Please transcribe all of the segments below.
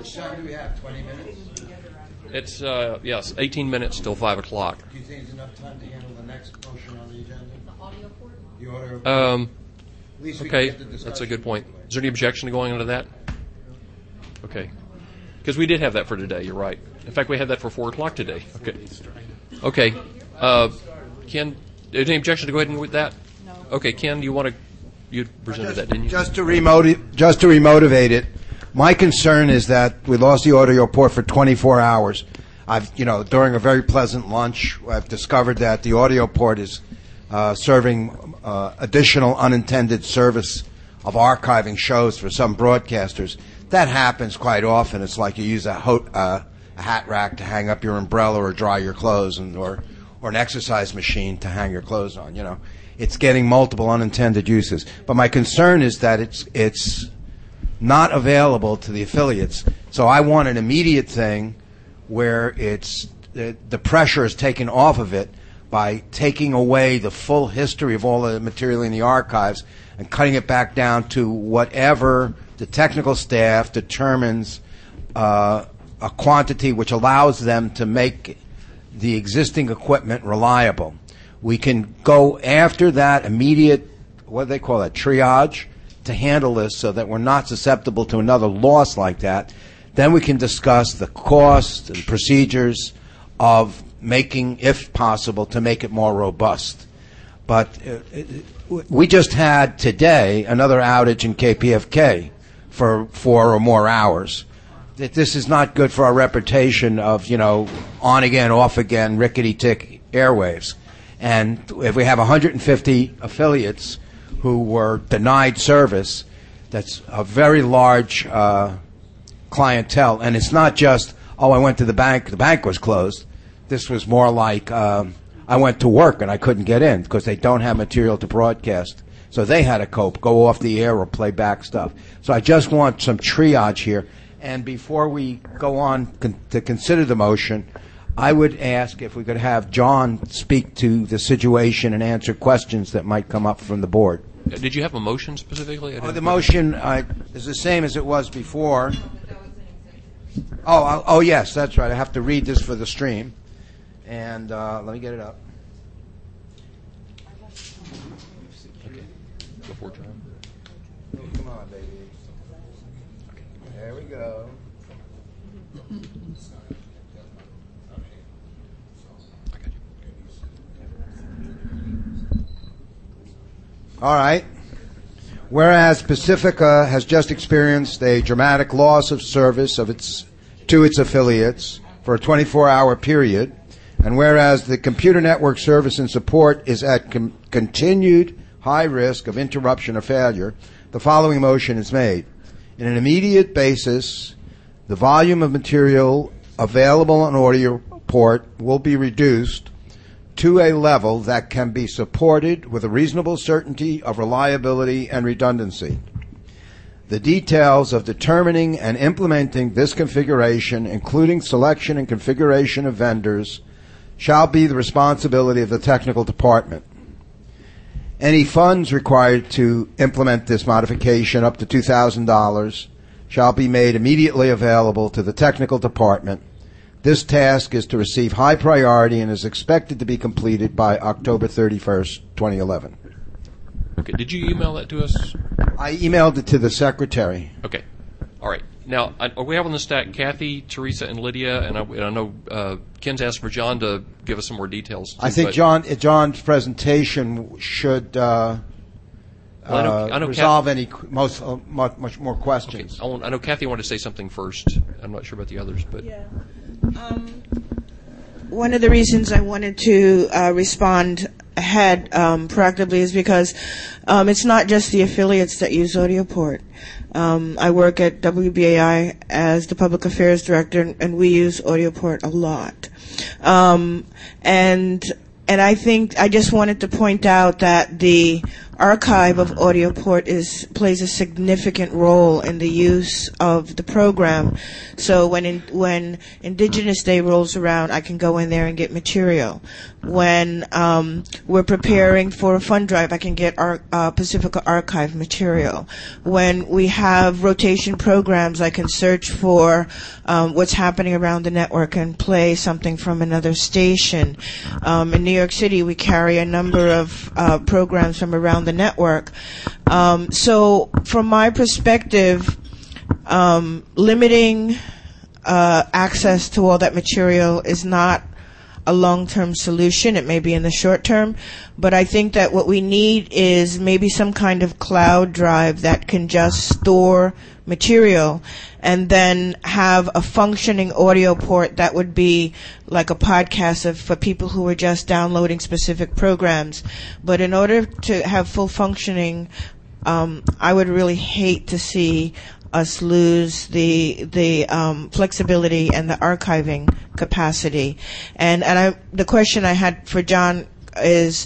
much time do we have? 20 minutes? It's, yes, 18 minutes till 5 o'clock. Do you think it's enough time to handle the next motion on the agenda? The audio port? The audio port? At least we can Okay, get the discussion. that's a good point. Is there any objection to going into that? Okay. Because we did have that for today, you're right. In fact, we had that for 4 o'clock today. Okay. Ken, any objection to go ahead and with that? No. Okay, Ken, you presented that, didn't you? Just to remotivate it, my concern is that we lost the audio port for 24 hours. During a very pleasant lunch, I've discovered that the audio port is serving additional unintended service of archiving shows for some broadcasters. That happens quite often. It's like you use a hat rack to hang up your umbrella or dry your clothes, or an exercise machine to hang your clothes on. It's getting multiple unintended uses. But my concern is that it's not available to the affiliates. So I want an immediate thing where the pressure is taken off of it by taking away the full history of all the material in the archives and cutting it back down to whatever the technical staff determines a quantity which allows them to make the existing equipment reliable. We can go after that immediate, what do they call that, triage, to handle this so that we're not susceptible to another loss like that. Then we can discuss the cost and procedures of making, if possible, to make it more robust. But we just had today another outage in KPFK for 4 or more hours. This is not good for our reputation of, on again, off again, rickety-tick airwaves. And if we have 150 affiliates who were denied service, that's a very large clientele. And it's not just, I went to the bank was closed. This was more like I went to work and I couldn't get in because they don't have material to broadcast. So they had to cope, go off the air or play back stuff. So I just want some triage here. And before we go on to consider the motion, I would ask if we could have John speak to the situation and answer questions that might come up from the board. Did you have a motion specifically? The motion is the same as it was before. Oh, yes, that's right. I have to read this for the stream. And let me get it up. Okay. Before John. Come on, baby. There we go. All right. Whereas Pacifica has just experienced a dramatic loss of service to its affiliates for a 24-hour period, and whereas the computer network service and support is at continued high risk of interruption or failure, the following motion is made. In an immediate basis, the volume of material available on audio port will be reduced to a level that can be supported with a reasonable certainty of reliability and redundancy. The details of determining and implementing this configuration, including selection and configuration of vendors, shall be the responsibility of the technical department. Any funds required to implement this modification, up to $2,000, shall be made immediately available to the technical department. This task is to receive high priority and is expected to be completed by October 31st, 2011. Okay. Did you email that to us? I emailed it to the secretary. Okay. All right. Now, we have on the stack Kathy, Teresa, and Lydia, and I know Ken's asked for John to give us some more details. I think John's presentation should resolve any much more questions. Okay. I know Kathy wanted to say something first. I'm not sure about the others, but yeah. One of the reasons I wanted to respond ahead proactively is because it's not just the affiliates that use AudioPort. I work at WBAI as the public affairs director, and we use AudioPort a lot. And I think I just wanted to point out that the archive of AudioPort plays a significant role in the use of the program. So when Indigenous Day rolls around, I can go in there and get material. When we're preparing for a fund drive, I can get our Pacifica Archive material. When we have rotation programs, I can search for what's happening around the network and play something from another station. In New York City, we carry a number of programs from around the network. So from my perspective, limiting access to all that material is not a long-term solution. It may be in the short term, but I think that what we need is maybe some kind of cloud drive that can just store material and then have a functioning audio port that would be like a podcast for people who are just downloading specific programs. But in order to have full functioning, I would really hate to see us lose the flexibility and the archiving capacity. And the question I had for John is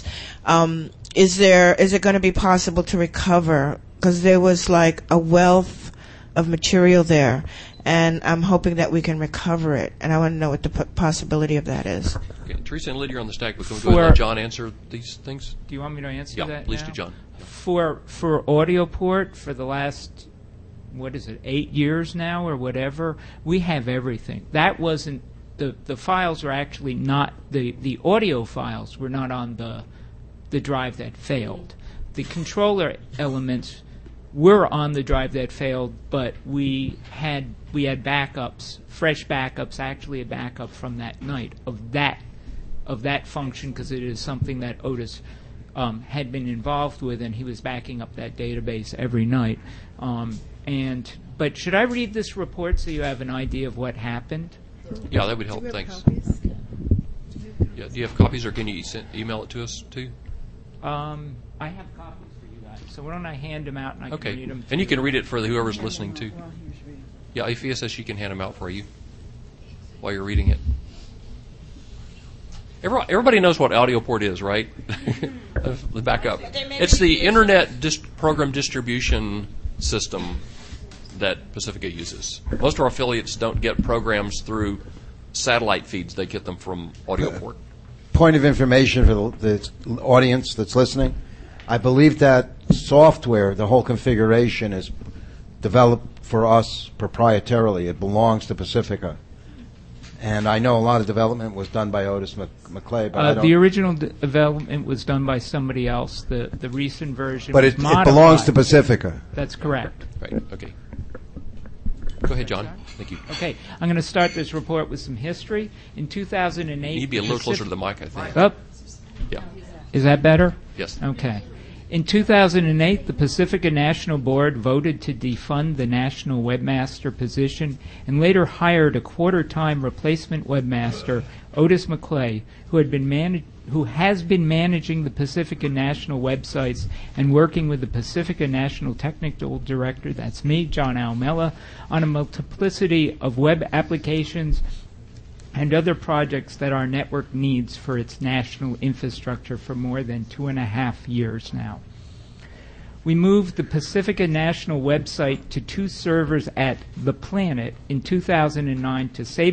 it going to be possible to recover? Because there was like a wealth of material there, and I'm hoping that we can recover it. And I want to know what the possibility of that is. Okay, Teresa and Lydia are on the stack, but can we go ahead and let John answer these things? Do you want me to answer that? Yeah, please now? do, John. For AudioPort, for the last 8 years now or whatever, we have everything. That wasn't the files are actually not the audio files were not on the drive that failed. The controller elements were on the drive that failed, but we had backups, fresh backups, actually a backup from that night of that function, because it is something that Otis had been involved with, and he was backing up that database every night. But should I read this report so you have an idea of what happened? Yeah, that would help. Thanks. Yeah, do you have copies, or can you email it to us too? I have copies for you guys, so why don't I hand them out and I can read them. And you can read it for whoever's listening too. Yeah, Ifia says she can hand them out for you while you're reading it. Everybody knows what AudioPort is, right? The backup. It's the Internet program distribution system that Pacifica uses. Most of our affiliates don't get programs through satellite feeds. They get them from AudioPort. Point of information for the audience that's listening. I believe that software, the whole configuration, is developed for us proprietarily. It belongs to Pacifica. And I know a lot of development was done by Otis McClay, but I don't... The original development was done by somebody else. The recent version but was it modified. belongs to Pacifica. That's correct. Right, okay. Go ahead, John. Thank you. Okay, I'm going to start this report with some history. In 2008... You need to be a little closer to the mic, I think. Oh. Yeah. Is that better? Yes. Okay. In 2008, the Pacifica National Board voted to defund the national webmaster position and later hired a quarter-time replacement webmaster, Otis McClay, who has been managing the Pacifica National websites and working with the Pacifica National Technical Director, that's me, John Almella, on a multiplicity of web applications and other projects that our network needs for its national infrastructure for more than 2.5 years now. We moved the Pacifica National website to 2 servers at The Planet in 2009 to save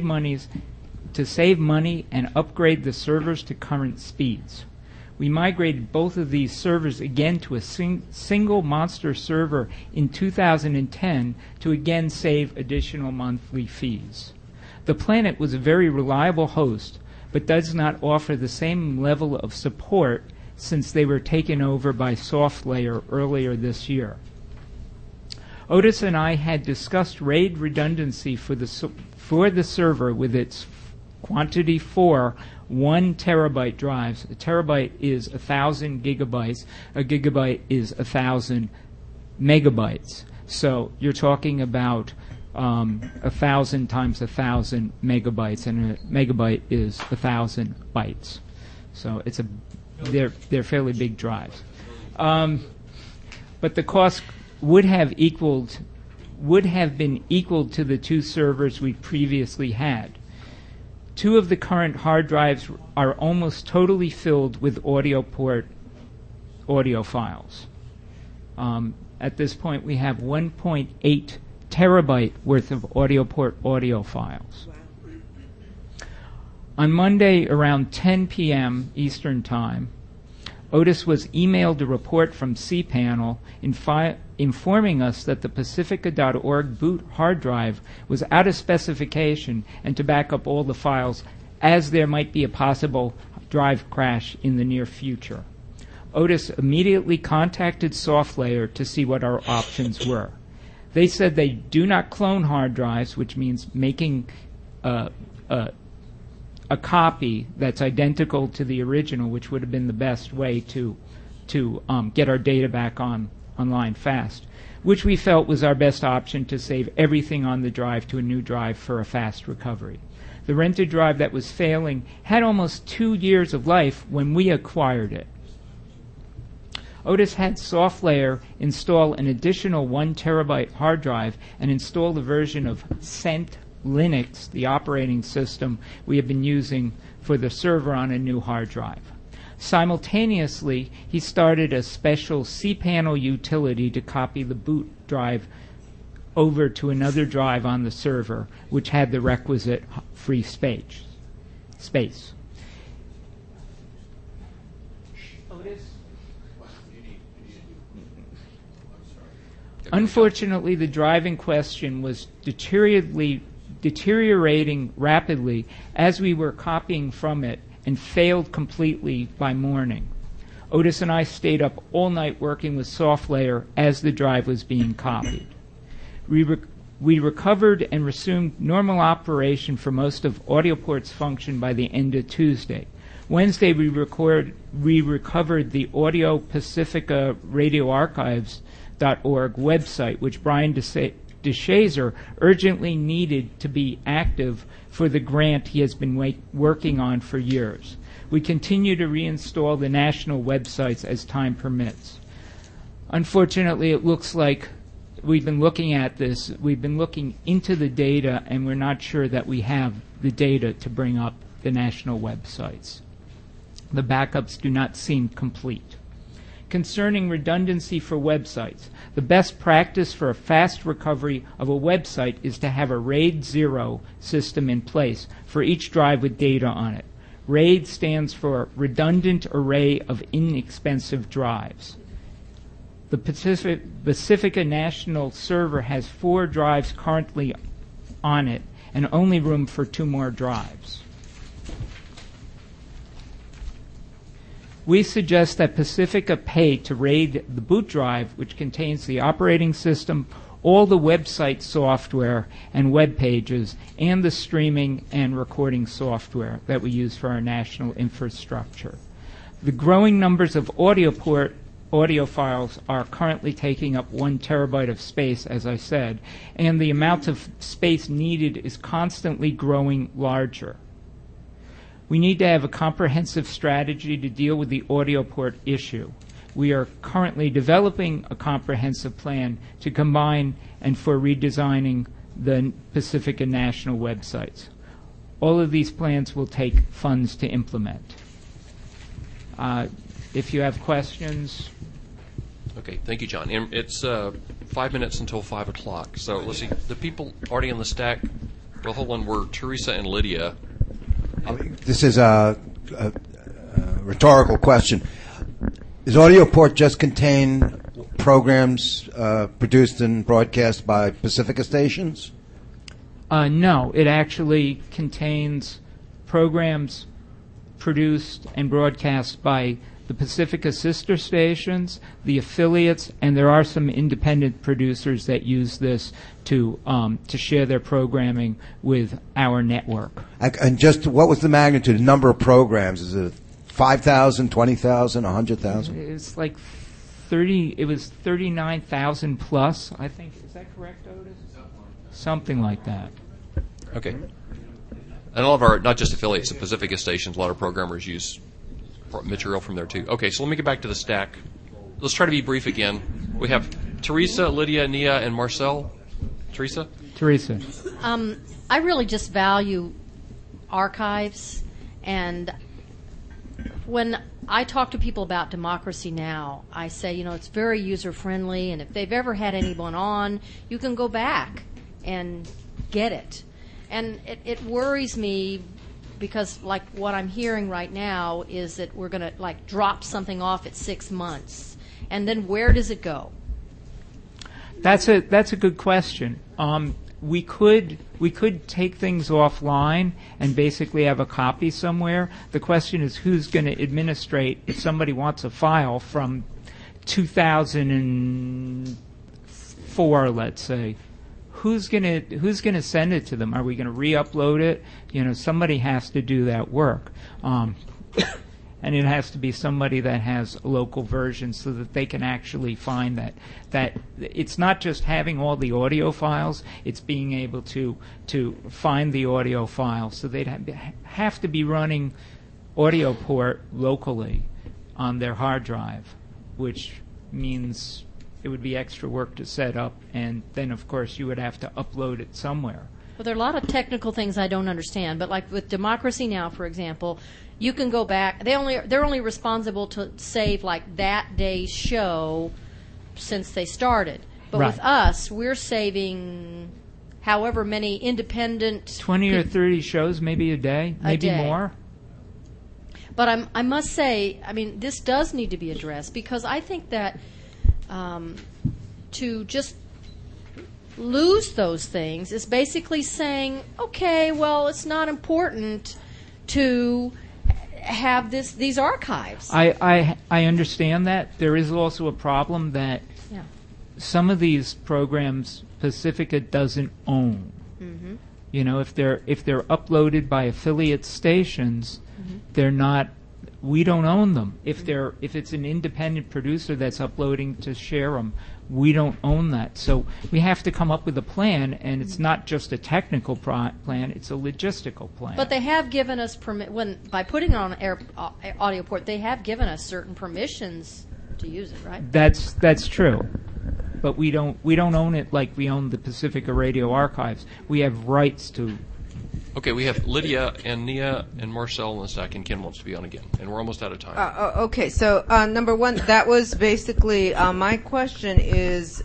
money and upgrade the servers to current speeds. We migrated both of these servers again to a single monster server in 2010 to again save additional monthly fees. The Planet was a very reliable host, but does not offer the same level of support since they were taken over by SoftLayer earlier this year. Otis and I had discussed RAID redundancy for the server with its quantity 4 1 terabyte drives. A terabyte is 1,000 gigabytes. A gigabyte is 1,000 megabytes. So you're talking about 1,000 times 1,000 megabytes, and a megabyte is 1,000 bytes. So they're fairly big drives. But the cost would have been equal to the 2 servers we previously had. 2 of the current hard drives are almost totally filled with AudioPort audio files. At this point, we have 1.8 terabyte worth of AudioPort audio files. On Monday around 10 p.m. Eastern Time, Otis was emailed a report from cPanel informing us that the Pacifica.org boot hard drive was out of specification and to back up all the files, as there might be a possible drive crash in the near future. Otis immediately contacted SoftLayer to see what our options were. They said they do not clone hard drives, which means making a copy that's identical to the original, which would have been the best way to get our data back online fast, which we felt was our best option to save everything on the drive to a new drive for a fast recovery. The rented drive that was failing had almost 2 years of life when we acquired it. Otis had SoftLayer install an additional 1 terabyte hard drive and install the version of Cent Linux, the operating system we have been using for the server on a new hard drive. Simultaneously, he started a special cPanel utility to copy the boot drive over to another drive on the server, which had the requisite free space. Unfortunately, the drive in question was deteriorating rapidly as we were copying from it and failed completely by morning. Otis and I stayed up all night working with SoftLayer as the drive was being copied. We recovered and resumed normal operation for most of AudioPort's function by the end of Tuesday. Wednesday, we recovered the Audio Pacifica Radio Archives.org website, which Brian DeShazer urgently needed to be active for the grant he has been working on for years. We continue to reinstall the national websites as time permits. Unfortunately, it looks like we've been looking at this, we've been looking into the data, and we're not sure that we have the data to bring up the national websites. The backups do not seem complete. Concerning redundancy for websites, the best practice for a fast recovery of a website is to have a RAID 0 system in place for each drive with data on it. RAID stands for Redundant Array of Inexpensive Drives. The Pacifica National Server has 4 drives currently on it and only room for 2 more drives. We suggest that Pacifica pay to RAID the boot drive, which contains the operating system, all the website software and web pages, and the streaming and recording software that we use for our national infrastructure. The growing numbers of AudioPort audio files are currently taking up 1 terabyte of space, as I said, and the amount of space needed is constantly growing larger. We need to have a comprehensive strategy to deal with the AudioPort issue. We are currently developing a comprehensive plan to combine and for redesigning the Pacifica national websites. All of these plans will take funds to implement. If you have questions. Okay, thank you, John. And it's 5 minutes until 5 o'clock. So let's see. The people already on the stack, well, hold on, were Teresa and Lydia. This is a rhetorical question. Does AudioPort just contain programs produced and broadcast by Pacifica stations? No, it actually contains programs produced and broadcast by the Pacifica sister stations, the affiliates, and there are some independent producers that use this to share their programming with our network. And just what was the magnitude, the number of programs? Is it 5,000, 20,000, 100,000? It's like 30. It was 39,000 plus, I think. Is that correct, Otis? Something like that. Okay. And all of our, not just affiliates, the Pacifica stations, a lot of programmers use material from there too. Okay, so let me get back to the stack. Let's try to be brief again. We have Teresa, Lydia, Nia, and Marcel. Teresa? Teresa. I really just value archives, and when I talk to people about Democracy Now!, I say, it's very user-friendly, and if they've ever had anyone on, you can go back and get it. And it worries me because, like, what I'm hearing right now is that we're going to, like, drop something off at 6 months. And then where does it go? That's a good question. We could take things offline and basically have a copy somewhere. The question is who's going to administrate if somebody wants a file from 2004, let's say. Who's gonna send it to them? Are we going to re-upload it? Somebody has to do that work. And it has to be somebody that has a local version so that they can actually find that it's not just having all the audio files, it's being able to find the audio files. So they'd have to be running audio port locally on their hard drive, which means it would be extra work to set up, and then of course you would have to upload it somewhere. Well, there are a lot of technical things I don't understand, but like with Democracy Now!, for example, you can go back. They're only responsible to save like that day's show since they started. But Right. with us, we're saving however many independent 20 or 30 shows, maybe a day, maybe day. more. But I must say, this does need to be addressed because I think that to just lose those things is basically saying, okay, well, it's not important to have these archives. I understand that. There is also a problem that Yeah. some of these programs Pacifica doesn't own. Mm-hmm. If they're uploaded by affiliate stations, Mm-hmm. they're not. We don't own them. If it's an independent producer that's uploading to share them, we don't own that. So we have to come up with a plan, and it's not just a technical plan; it's a logistical plan. But they have given us by putting it on audio port, they have given us certain permissions to use it, right? That's true. But we don't own it like we own the Pacifica Radio Archives. We have rights to. Okay, we have Lydia and Nia and Marcel in the stack, and Ken wants to be on again, and we're almost out of time. Okay, so number one, that was basically my question is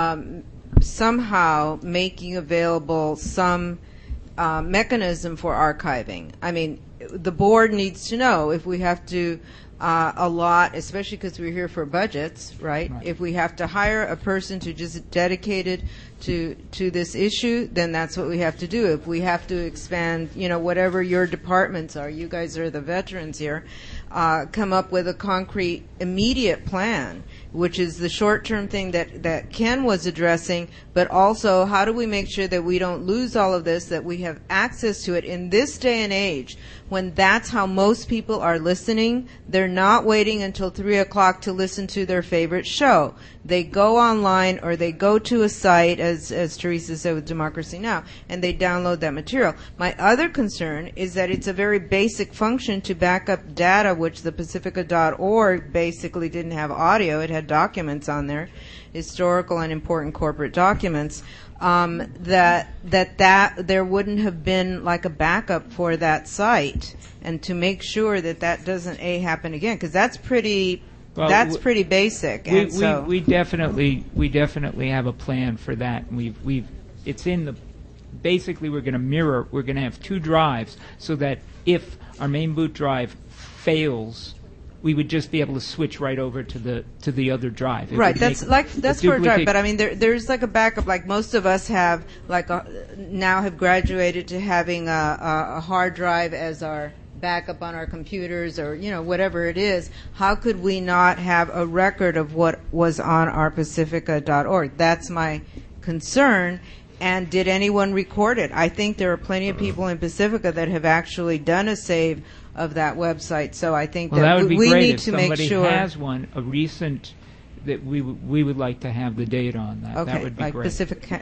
somehow making available some mechanism for archiving. The board needs to know if we have to allot, especially because we're here for budgets, right? If we have to hire a person to just dedicated to this issue, then that's what we have to do. If we have to expand, whatever your departments are, you guys are the veterans here, come up with a concrete, immediate plan, which is the short-term thing that Ken was addressing, but also how do we make sure that we don't lose all of this, that we have access to it in this day and age when that's how most people are listening. They're not waiting until 3 o'clock to listen to their favorite show. They go online or they go to a site, as Teresa said with Democracy Now!, and they download that material. My other concern is that it's a very basic function to back up data, which the Pacifica.org basically didn't have audio. It had documents on there, historical and important corporate documents, that there wouldn't have been like a backup for that site, and to make sure that doesn't happen again, because that's pretty basic. We definitely have a plan for that. It's in the. Basically, we're going to have two drives so that if our main boot drive fails, we would just be able to switch right over to the other drive. Right, that's for a drive. But there's like a backup. Like most of us have, now have graduated to having a hard drive as our backup on our computers, or whatever it is. How could we not have a record of what was on our Pacifica.org? That's my concern. And did anyone record it? I think there are plenty of people in Pacifica that have actually done a save of that website. So I think that would be we great need if to make sure somebody has one, a recent, that we would like to have the date on that. Okay, that would be like great.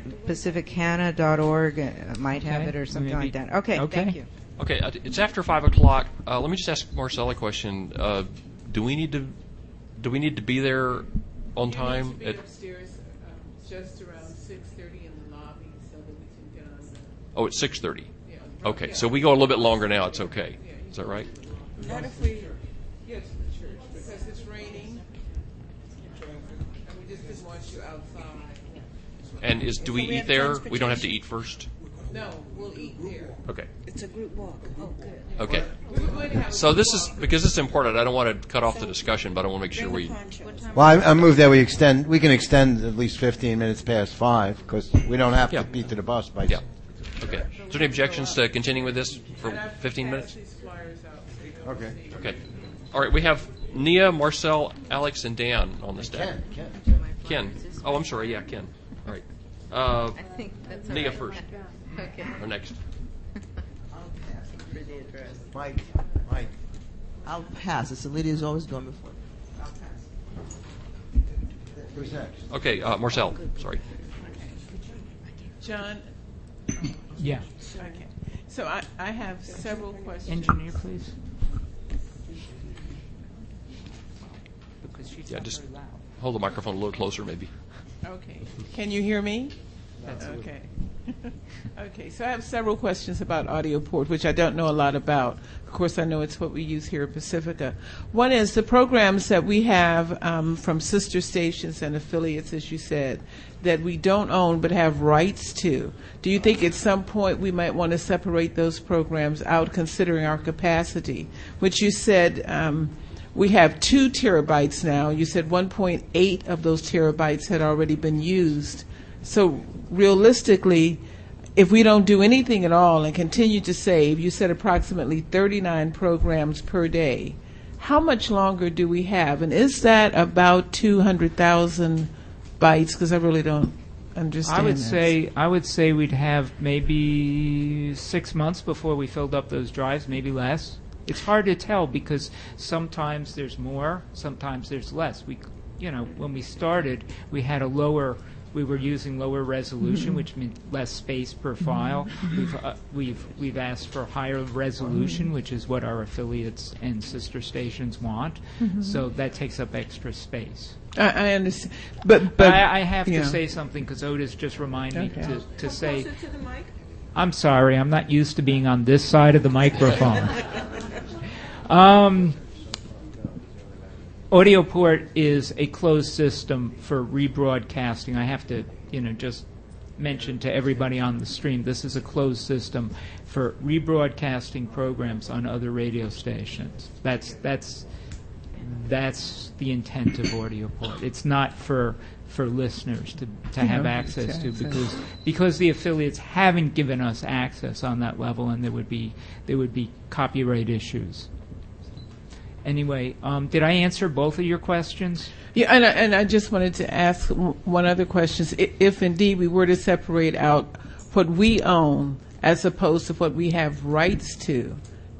Pacificana.org might have it or something like that. Okay, thank you. Okay, it's after 5 o'clock. Let me just ask Marcel a question. Do we need to be there on time? You need to be upstairs just around 6:30 in the lobby so that we can get on the... Oh, it's 6:30. Yeah. Okay, so we go a little bit longer now. It's okay. Is that right? Not if we Yes, the church, because it's raining, and we just didn't want you outside. And do we So we eat have there? We don't have to transportation. eat first? No, we'll eat there. Okay. It's a group walk. Oh, good. Okay. We were going to have a So this is, because it's important, I don't want to cut off the discussion, but I want to make sure Bring we, the ponchos. Well, I move that we can extend at least 15 minutes past 5, because we don't have Yeah. to beat to the bus by. yeah. Okay. Is there any objections to continuing with this for and I've 15 minutes? passed these flyers out so you don't Okay. see. Okay. All right, we have Nia, Marcel, Alex, and Dan on the staff. Ken. Oh, I'm sorry. Yeah, Ken. All right. I think that's all Nia right. first, Okay. or next. For the address. Mike. I'll pass. It's the lady who's always going before. Who's next? Okay, Marcel. Sorry. John, Yeah. okay. So I have several questions. Engineer, please. Because she's Yeah, not just- very loud. Hold the microphone a little closer, maybe. Okay. Can you hear me? That's good. Okay. Okay, so I have several questions about AudioPort, which I don't know a lot about. Of course, I know it's what we use here at Pacifica. One is the programs that we have from sister stations and affiliates, as you said, that we don't own but have rights to. Do you think at some point we might want to separate those programs out, considering our capacity? Which you said we have 2 terabytes now. You said 1.8 of those terabytes had already been used. So realistically, if we don't do anything at all and continue to save, you said approximately 39 programs per day. How much longer do we have? And is that about 200,000 bytes? Because I really don't understand. I would say we'd have maybe 6 months before we filled up those drives, maybe less. It's hard to tell because sometimes there's more, sometimes there's less. When we started, we were using lower resolution, which meant less space per file. We've asked for higher resolution, which is what our affiliates and sister stations want. So that takes up extra space. I understand, but I have yeah. to say something because Otis just reminded me Okay. to say. Closer to the mic. I'm sorry, I'm not used to being on this side of the microphone. AudioPort is a closed system for rebroadcasting. I have to, just mention to everybody on the stream, this is a closed system for rebroadcasting programs on other radio stations. That's the intent of AudioPort. It's not for listeners to have access to because the affiliates haven't given us access on that level, and there would be copyright issues. Anyway, did I answer both of your questions? Yeah, and I just wanted to ask one other question. If indeed we were to separate out what we own as opposed to what we have rights to,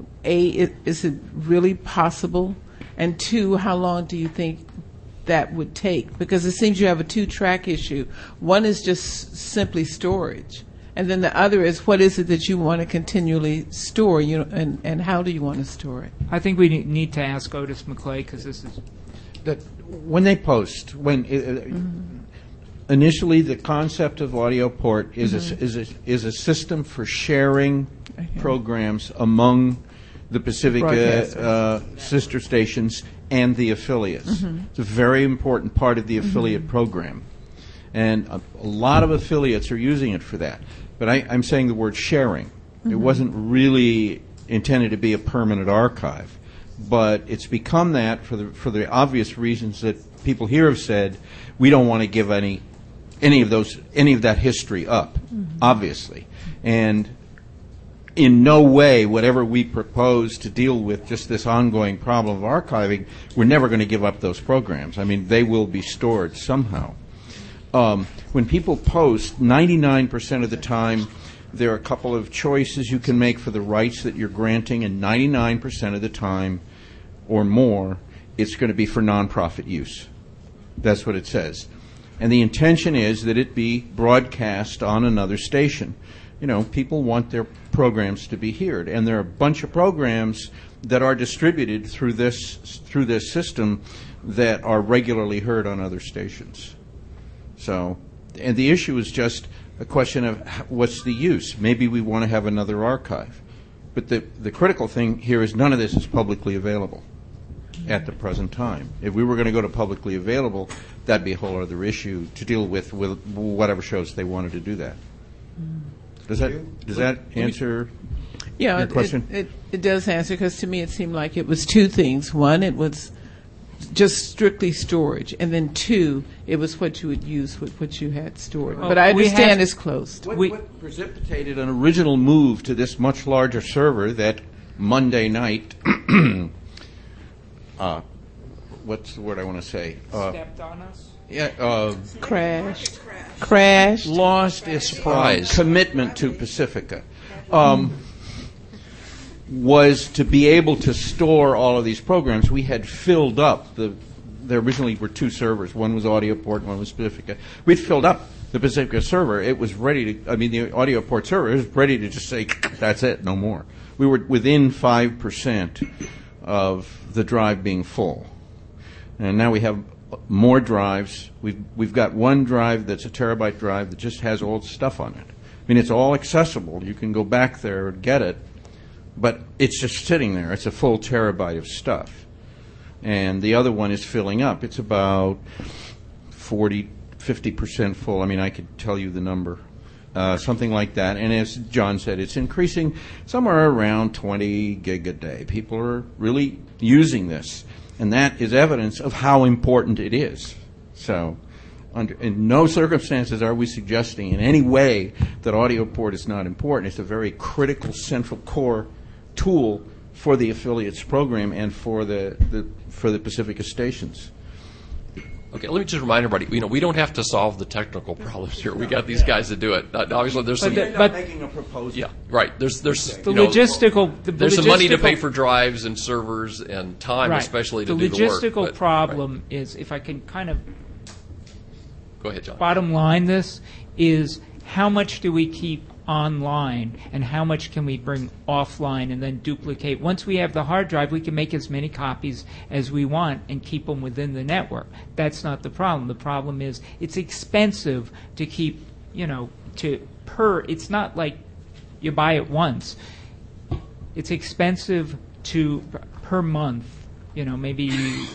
is it really possible? And 2, how long do you think that would take? Because it seems you have a 2-track issue. One is just simply storage. And then the other is, what is it that you want to continually store, and how do you want to store it? I think we need to ask Otis McClay because this is. That when they post, initially the concept of AudioPort is a system for sharing programs among the Pacifica sister stations and the affiliates. It's a very important part of the affiliate program, and a lot of affiliates are using it for that. But I'm saying the word sharing. It wasn't really intended to be a permanent archive, but it's become that for the obvious reasons that people here have said. We don't want to give any of that history up, obviously, and in no way, whatever we propose to deal with just this ongoing problem of archiving, we're never going to give up those programs. I mean, they will be stored somehow. When people post, 99% of the time, there are a couple of choices you can make for the rights that you're granting, and 99% of the time or more, it's going to be for nonprofit use. That's what it says. And the intention is that it be broadcast on another station. People want their programs to be heard, and there are a bunch of programs that are distributed through this system that are regularly heard on other stations. So, and the issue is just a question of what's the use. Maybe we want to have another archive. But the critical thing here is none of this is publicly available. at the present time. If we were going to go to publicly available, that'd be a whole other issue to deal with whatever shows they wanted to do that. Does that answer your question? It does answer, because to me it seemed like it was two things. One, it was just strictly storage, and then two, it was what you would use with what you had stored. But I understand it's closed. What precipitated an original move to this much larger server that Monday night, what's the word I want to say? Stepped on us? Yeah, Crashed. lost its commitment to Pacifica. Was to be able to store all of these programs. We had filled up there originally were two servers. One was AudioPort, one was Pacifica. We'd filled up the Pacifica server. It was ready to, the AudioPort server was ready to just say, that's it, no more. We were within 5% of the drive being full. And now we have more drives. We've got one drive that's a terabyte drive that just has old stuff on it. It's all accessible. You can go back there and get it. But it's just sitting there. It's a full terabyte of stuff. And the other one is filling up. It's about 50% full. I could tell you the number. Something like that. And as John said, it's increasing somewhere around 20 gig a day. People are really using this. And that is evidence of how important it is. So in no circumstances are we suggesting in any way that AudioPort is not important. It's a very critical central core tool for the affiliates program and for the Pacifica stations. Okay, let me just remind everybody, we don't have to solve the technical problems here. We got these guys to do it. Obviously, there's some... But making a proposal. Yeah, right. There's There's some money to pay for drives and servers and time, especially to do the work. The logistical problem is, if I can kind of... Go ahead, John. Bottom line this is, how much do we keep online and how much can we bring offline and then duplicate? Once we have the hard drive, we can make as many copies as we want and keep them within the network. That's not the problem. The problem is it's expensive to keep, it's not like you buy it once. It's expensive per month, maybe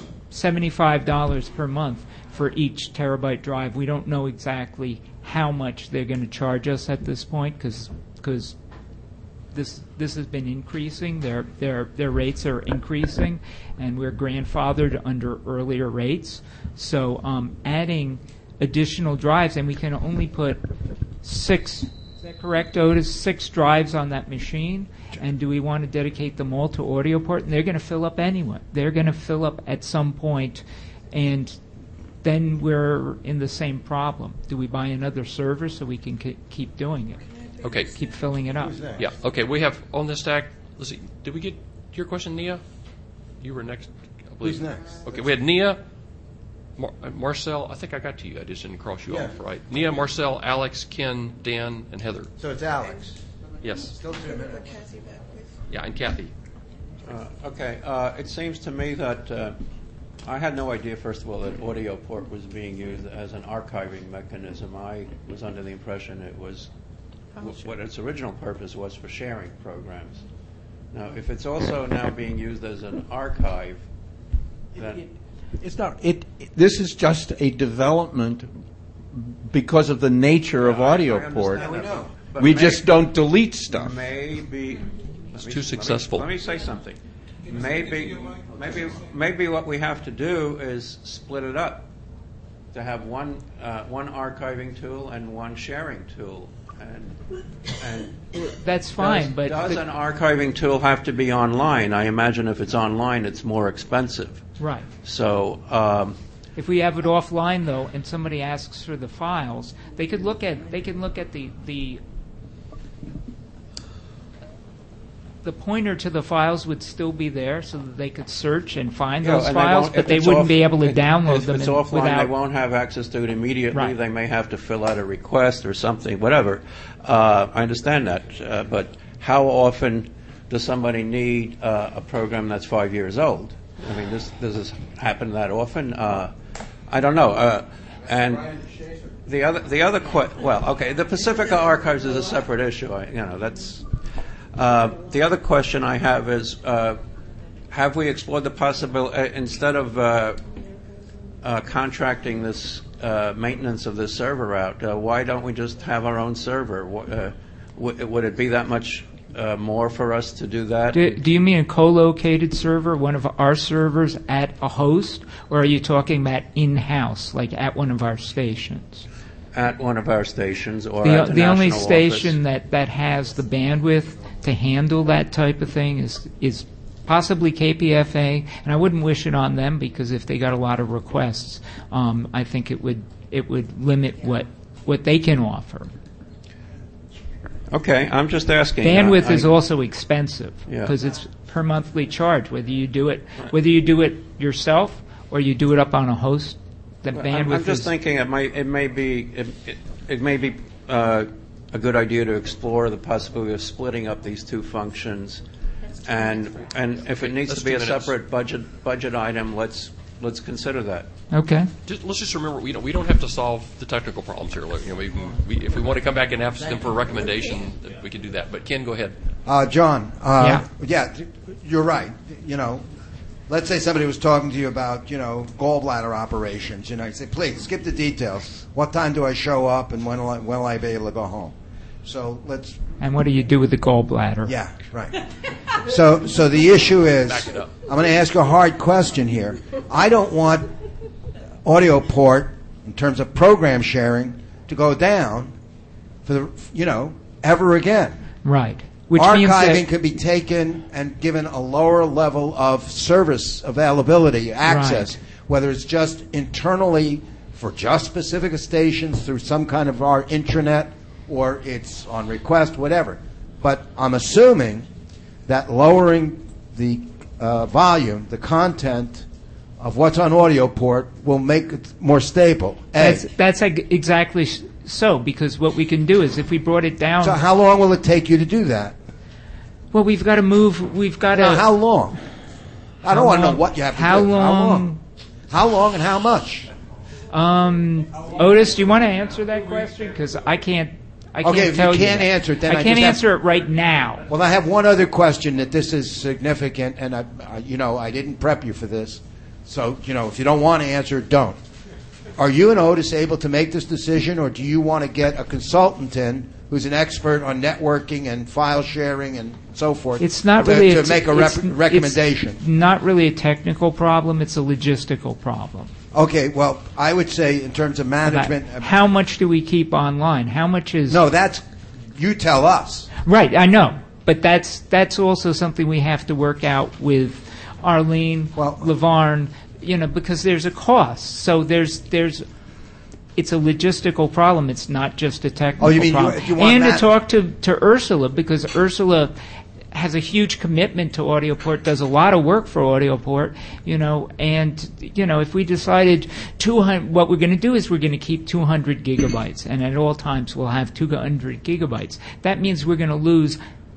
$75 per month for each terabyte drive. We don't know exactly how much they're going to charge us at this point, because this has been increasing. Their rates are increasing, and we're grandfathered under earlier rates. So adding additional drives, and we can only put 6. Is that correct, Otis? 6 drives on that machine. And do we want to dedicate them all to AudioPort? And they're going to fill up anyway. They're going to fill up at some point, and then we're in the same problem. Do we buy another server so we can keep doing it? Okay. Keep filling it up. Yeah. Okay, we have on this stack, let's see, did we get your question, Nia? You were next, I believe. Who's next? Okay, we had Nia, Marcel, I think I got to you. I just didn't cross you off, right? Nia, Marcel, Alex, Ken, Dan, and Heather. So it's Alex. Yes. Still 2 minutes. Yeah, and Kathy. Okay. It seems to me that I had no idea, first of all, that AudioPort was being used as an archiving mechanism. I was under the impression it was what its original purpose was for sharing programs. Now, if it's also now being used as an archive, then it's not. This is just a development because of the nature of AudioPort. We just don't delete stuff. Maybe it's too successful. Let me say something. Maybe what we have to do is split it up, to have one archiving tool and one sharing tool. And that's fine, but does an archiving tool have to be online? I imagine if it's online, it's more expensive. Right. So if we have it offline, though, and somebody asks for the files, they can look at the pointer to the files would still be there, so that they could search and find those files, but they wouldn't be able to download them. If it's offline, they won't have access to it immediately. Right. They may have to fill out a request or something, whatever. I understand that, but how often does somebody need a program that's 5 years old? I mean, does this happen that often? I don't know. And the other the Pacifica Archives is a separate issue. That's. The other question I have is, have we explored the possibility, instead of contracting this maintenance of this server out, why don't we just have our own server? Would it be that much more for us to do that? Do you mean a co-located server, one of our servers at a host, or are you talking about in-house, like at one of our stations? At one of our stations, or the, at the the only national station office? that has the bandwidth to handle that type of thing is possibly KPFA, and I wouldn't wish it on them, because if they got a lot of requests, I think it would limit what they can offer. Okay, I'm just asking. Bandwidth is also expensive Yeah. because it's per monthly charge. Whether you do it yourself or you do it up on a host, the bandwidth. I'm just thinking it may be a good idea to explore the possibility of splitting up these two functions, and if it needs to be a separate budget item, let's consider that. Okay. Let's just remember, we don't have to solve the technical problems here. Like, if we want to come back and ask them for a recommendation, we can do that. But Ken, go ahead. John. Yeah, you're right. Let's say somebody was talking to you about, gallbladder operations. You say, please skip the details. What time do I show up, and when will I be able to go home? So let's. And what do you do with the gallbladder? Yeah, right. So the issue is, Back it up. I'm going to ask a hard question here. I don't want AudioPort, in terms of program sharing, to go down for ever again. Right. Which means archiving that could be taken and given a lower level of service availability, access, Right. whether it's just internally for just specific stations through some kind of our intranet, or it's on request, whatever. But I'm assuming that lowering the volume, the content of what's on AudioPort will make it more stable. that's exactly so, because what we can do is if we brought it down. So how long will it take you to do that? Well, we've got to move. We've got to. Now, how long? I don't want to know what you have to how do. Long? How long and how much? Otis, do you want to answer that question? Because I can't. Okay, if tell you can't that. answer it, then I I can't just have- answer it right now. Well, I have one other question that this is significant, and I didn't prep you for this. So, if you don't want to answer it, don't. Are you and Otis able to make this decision, or do you want to get a consultant in who's an expert on networking and file sharing and so forth? It's not really to make a recommendation. It's not really a technical problem. It's a logistical problem. Okay, well, I would say in terms of management. How much do we keep online? How much is? No, that's you tell us. Right, I know, but that's also something we have to work out with Arlene, LaVarn, because there's a cost. So there's it's a logistical problem. It's not just a technical problem. You want and that? to talk to Ursula, because Ursula has a huge commitment to AudioPort, does a lot of work for AudioPort, and if we decided 200, what we're going to do is we're going to keep 200 gigabytes, and at all times we'll have 200 gigabytes. That means we're going to lose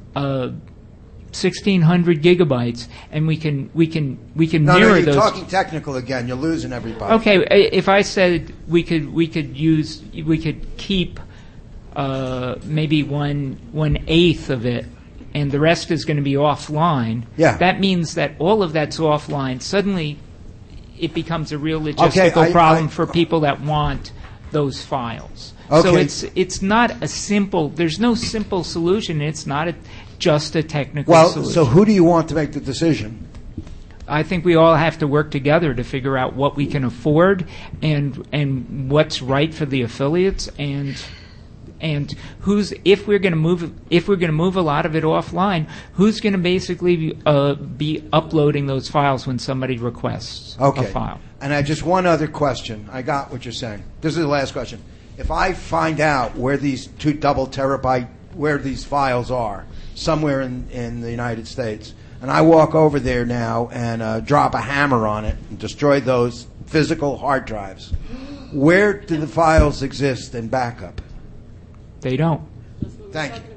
1,600 gigabytes, and we can No, mirror you're those. talking technical again. You're losing everybody. Okay, if I said we could keep maybe 1/8 of it, and the rest is going to be offline. Yeah. That means that all of that's offline. Suddenly, it becomes a real logistical problem for people that want those files. Okay. So it's not a simple. There's no simple solution. It's not just a technical solution. So who do you want to make the decision? I think we all have to work together to figure out what we can afford and what's right for the affiliates and who's if we're going to move a lot of it offline, who's going to basically be uploading those files when somebody requests a file. And I just one other question. I got what you're saying. This is the last question. If I find out where these 2 double terabyte where these files are somewhere in the United States, and I walk over there now and drop a hammer on it and destroy those physical hard drives, where do the files exist in backup? They don't. Thank you.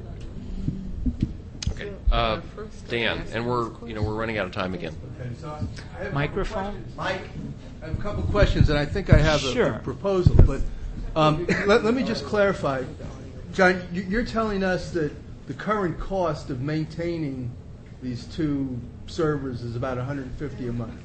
Okay, Dan, and we're running out of time again. Okay, so I have Microphone? Mike? I have a couple of questions, and I think I have a proposal. But let me just clarify. John, you're telling us that the current cost of maintaining these two servers is about $150 a month.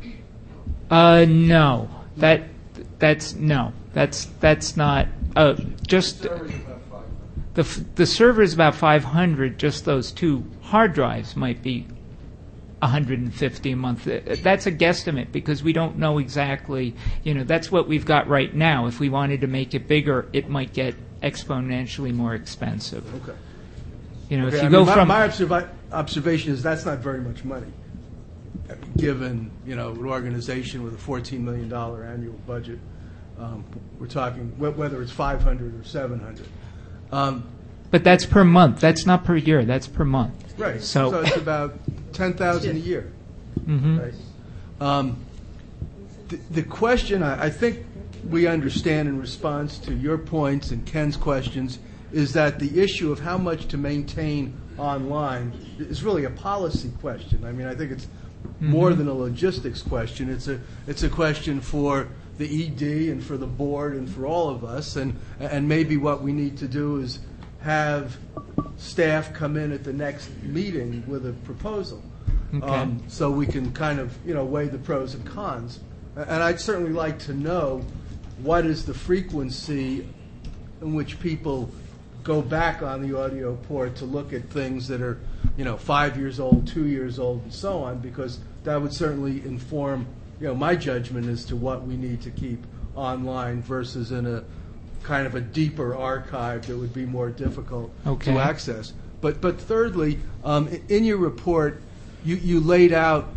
No, that's not just the server is about 500. Just those two hard drives might be $150 a month. That's a guesstimate because we don't know exactly. That's what we've got right now. If we wanted to make it bigger, it might get exponentially more expensive. Okay. If you go from my observation is that's not very much money, given an organization with a $14 million annual budget. We're talking whether it's 500 or 700. But that's per month. That's not per year. That's per month. Right. So it's about $10,000 a year. Mm-hmm. Right. The question I think we understand in response to your points and Ken's questions is that the issue of how much to maintain online is really a policy question. I mean, I think it's more than a logistics question. It's a question for the ED and for the board and for all of us. And maybe what we need to do is have staff come in at the next meeting with a proposal. Okay. So we can kind of, weigh the pros and cons. And I'd certainly like to know what is the frequency in which people go back on the audio port to look at things that are, 5 years old, 2 years old, and so on, because that would certainly inform, my judgment as to what we need to keep online versus in a kind of a deeper archive that would be more difficult to access. But thirdly, in your report, you laid out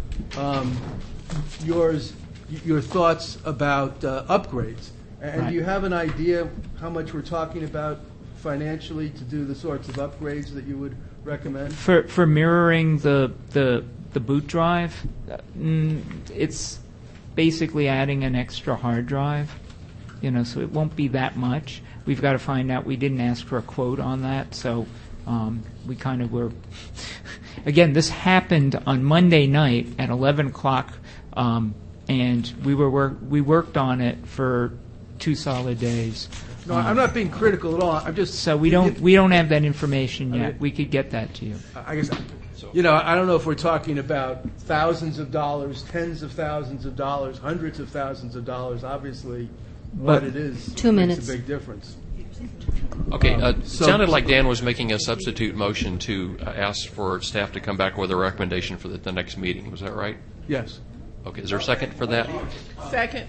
your thoughts about upgrades. And Right. do you have an idea how much we're talking about financially to do the sorts of upgrades that you would recommend? For mirroring the boot drive, it's basically adding an extra hard drive. So it won't be that much. We've got to find out. We didn't ask for a quote on that, so we kind of were. Again, this happened on Monday night at 11 o'clock, and we worked on it for 2 solid days. No, I'm not being critical at all. I'm just so we don't have that information yet. We could get that to you. I guess I don't know if we're talking about thousands of dollars, tens of thousands of dollars, hundreds of thousands of dollars. Obviously, what it is 2 minutes makes a big difference. Okay, it sounded like Dan was making a substitute motion to ask for staff to come back with a recommendation for the next meeting. Was that right? Yes. Okay, is there a second for that? Second.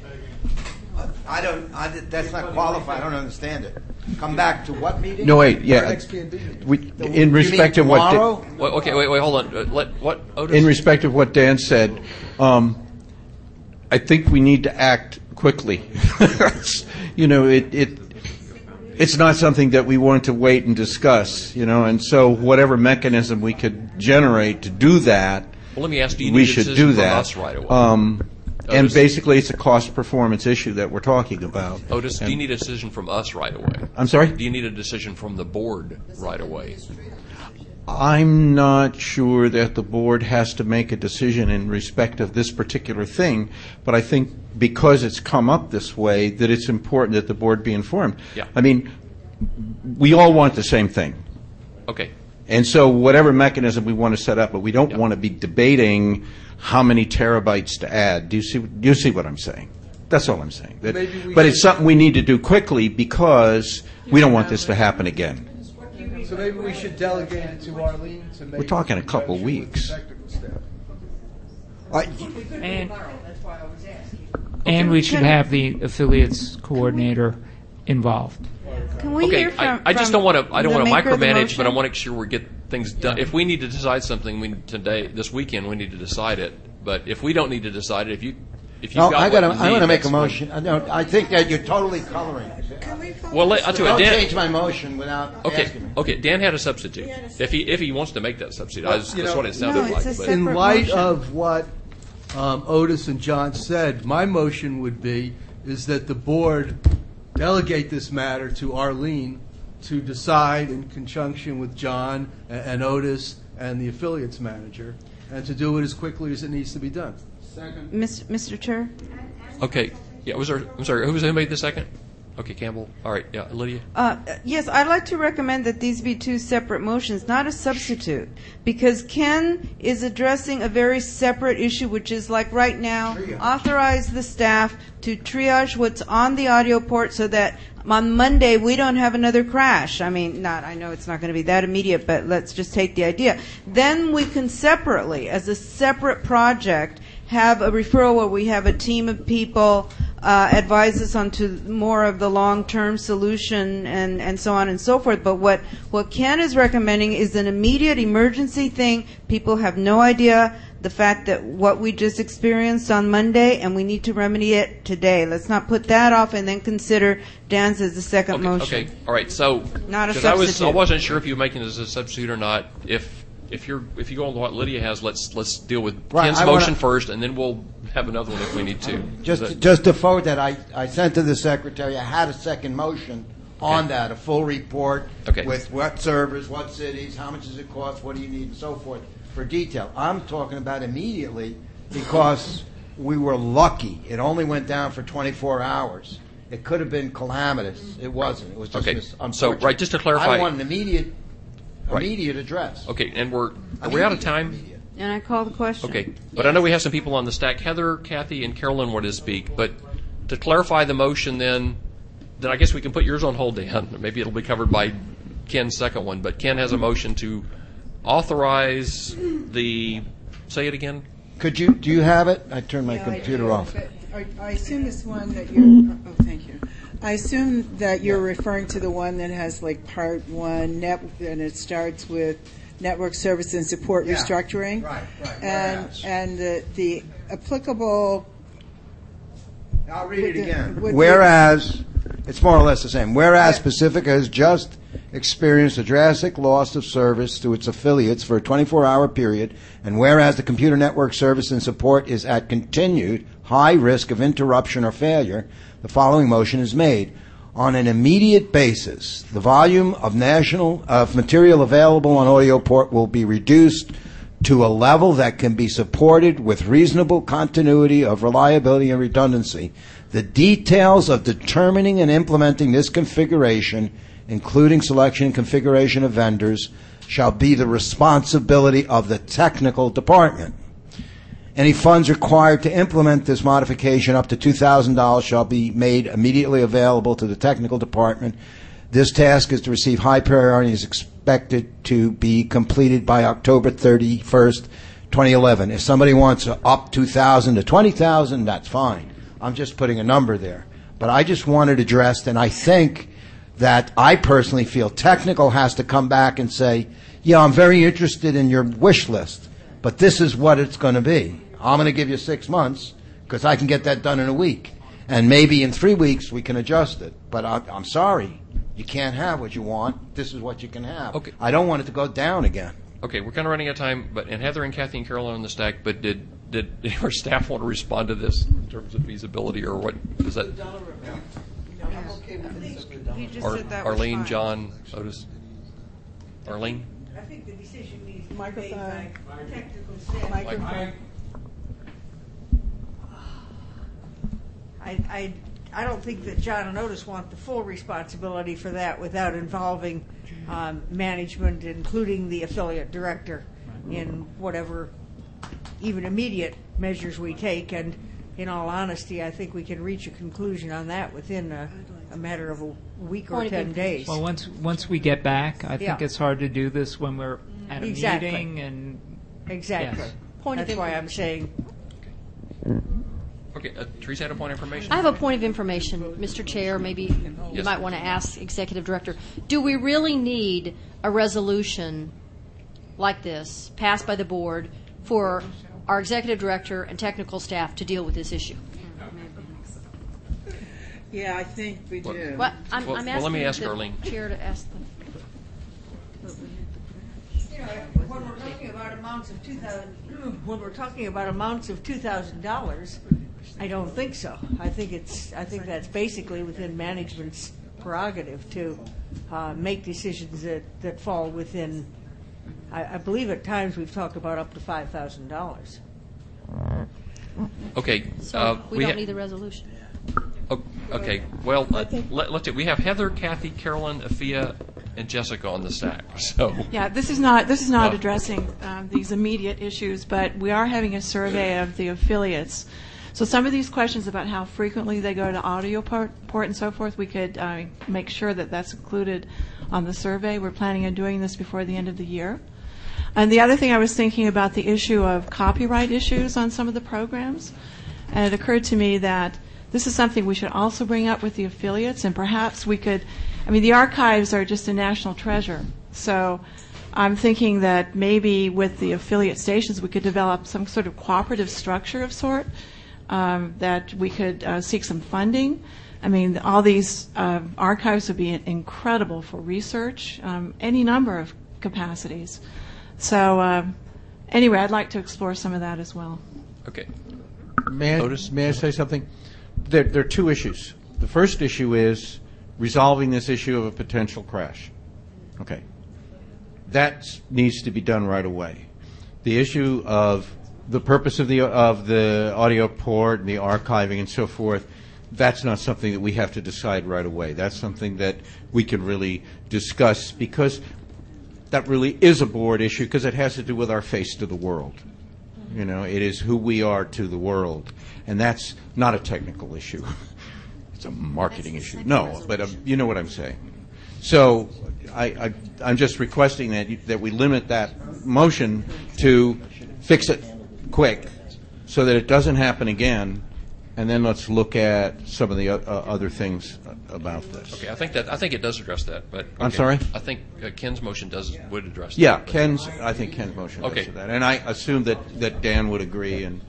That's not qualified. I don't understand it. Come back to what meeting? No, wait, yeah. Our XP&B meeting. In respect of what tomorrow? Wait, hold on. What Otis? in respect of what Dan said, I think we need to act quickly. It's not something that we want to wait and discuss, and so whatever mechanism we could generate to do that, Well, let me ask, do you we need a should decision do from that. us right away? And Otis? basically, it's a cost performance issue that we're talking about. Otis, do you need a decision from us right away? I'm sorry? Do you need a decision from the board right away? I'm not sure that the board has to make a decision in respect of this particular thing, but I think because it's come up this way, that it's important that the board be informed. Yeah. I mean, we all want the same thing. Okay. And so whatever mechanism we want to set up, but we don't want to be debating how many terabytes to add. Do you see what I'm saying? That's all I'm saying. But it's something we need to do quickly because we don't want this to happen again. So maybe we should delegate it to Arlene to make. We're talking a couple weeks. And we should have the affiliates coordinator involved. Can we hear from? I just don't want to. I don't want to maker of the micromanage, motion? but I want to make sure we get things done. If we need to decide something this weekend, we need to decide it. But if we don't need to decide it, if you No, got I want to make a motion. I think that you're totally coloring. Well, I'll tell you Don't what, Dan. change my motion without asking me. Okay. Dan had a substitute. If he wants to make that substitute, that's what it sounded like. But In light of what Otis and John said, my motion would be is that the board delegate this matter to Arlene to decide in conjunction with John and Otis and the affiliates manager, and to do it as quickly as it needs to be done. Mr. Chair? Okay. Yeah. I'm sorry. Who made the second? Okay, Campbell. All right, yeah, Lydia. Yes, I'd like to recommend that these be two separate motions, not a substitute, because Ken is addressing a very separate issue, which is like right now, authorize the staff to triage what's on the audio port so that on Monday we don't have another crash. I mean, I know it's not going to be that immediate, but let's just take the idea. Then we can separately, as a separate project, have a referral where we have a team of people advise us onto more of the long-term solution and so on and so forth. But what Ken is recommending is an immediate emergency thing. People have no idea the fact that what we just experienced on Monday, and we need to remedy it today. Let's not put that off and then consider Dan's as the second motion. Okay, all right. So, not a substitute. I wasn't sure if you were making this as a substitute or not. If you go on what Lydia has, let's deal with Ken's motion first, and then we'll have another one if we need to. Just to forward that, I sent to the secretary. I had a second motion on that, a full report with what servers, what cities, how much does it cost, what do you need, and so forth for detail. I'm talking about immediately because we were lucky. It only went down for 24 hours. It could have been calamitous. It wasn't. It was just unfortunate. So, right, just to clarify, I want an immediate address. Okay, and are we out of time? And I call the question. Okay, but I know we have some people on the stack. Heather, Kathy, and Carolyn want to speak. But to clarify the motion, then I guess we can put yours on hold, Dan. Maybe it'll be covered by Ken's second one. But Ken has a motion to authorize the. Say it again. Do you have it? I turned my computer off. I assume this one that you're. Oh, thank you. I assume that you're referring to the one that has like part one, and it starts with network service and support restructuring. Right. And the applicable. I'll read it again. Whereas, it's more or less the same. Whereas Pacifica has just experienced a drastic loss of service to its affiliates for a 24-hour period, and whereas the computer network service and support is at continued high risk of interruption or failure, the following motion is made. On an immediate basis, the volume of material available on AudioPort will be reduced to a level that can be supported with reasonable continuity of reliability and redundancy. The details of determining and implementing this configuration, including selection and configuration of vendors, shall be the responsibility of the technical department. Any funds required to implement this modification up to $2,000 shall be made immediately available to the technical department. This task is to receive high priority and is expected to be completed by October 31st, 2011. If somebody wants up $2,000 to $20,000, that's fine. I'm just putting a number there. But I just wanted addressed, and I think that I personally feel technical has to come back and say, yeah, I'm very interested in your wish list, but this is what it's going to be. I'm going to give you 6 months because I can get that done in a week. And maybe in 3 weeks we can adjust it. But I'm sorry. You can't have what you want. This is what you can have. Okay. I don't want it to go down again. Okay, we're kind of running out of time. And Heather and Kathy and Carol are on the stack. But did our staff want to respond to this in terms of feasibility or what? Is that? He just said that was Arlene, fine. John, Otis. Arlene? I think the decision needs to be made Microphone. by technical staff. Microphone. I don't think that John and Otis want the full responsibility for that without involving management, including the affiliate director, in whatever even immediate measures we take. And in all honesty, I think we can reach a conclusion on that within a matter of a week or 10 days. Well, once we get back, I think it's hard to do this when we're at a meeting and exactly. Yes. That's why I'm saying. Okay, Teresa had a point of information. I have a point of information, Mr. Chair. Maybe you might want to ask Executive Director. Do we really need a resolution like this passed by the board for our Executive Director and technical staff to deal with this issue? Yeah, I think we do. Well, I'm asking let me ask the Arlene. Chair to ask them. When we're talking about amounts of $2,000, I don't think so. I think that's basically within management's prerogative to make decisions that fall within. I believe at times we've talked about up to $5,000. Okay. So we don't need the resolution. Okay. Well, let's see. We have Heather, Kathy, Carolyn, Afia, and Jessica on the stack. So yeah, this is not addressing these immediate issues, but we are having a survey of the affiliates. So some of these questions about how frequently they go to audio port and so forth, we could make sure that that's included on the survey. We're planning on doing this before the end of the year. And the other thing I was thinking about the issue of copyright issues on some of the programs, and it occurred to me that this is something we should also bring up with the affiliates, and perhaps we could, the archives are just a national treasure. So I'm thinking that maybe with the affiliate stations we could develop some sort of cooperative structure of sort, that we could seek some funding. All these archives would be incredible for research, any number of capacities. So anyway, I'd like to explore some of that as well. Okay. May I say something? There are two issues. The first issue is resolving this issue of a potential crash. Okay. That needs to be done right away. The issue of the purpose of the audio port and the archiving and so forth, that's not something that we have to decide right away. That's something that we can really discuss, because that really is a board issue, because it has to do with our face to the world. It is who we are to the world. And that's not a technical issue. It's a marketing issue. No, but you know what I'm saying. So I'm just requesting that we limit that motion to fix it quick so that it doesn't happen again, and then let's look at some of the other things about this. Okay, I think it does address that. But okay. I'm sorry? I think Ken's motion would address that. Yeah, I think Ken's motion okay. does that. And I assume that Dan would agree. And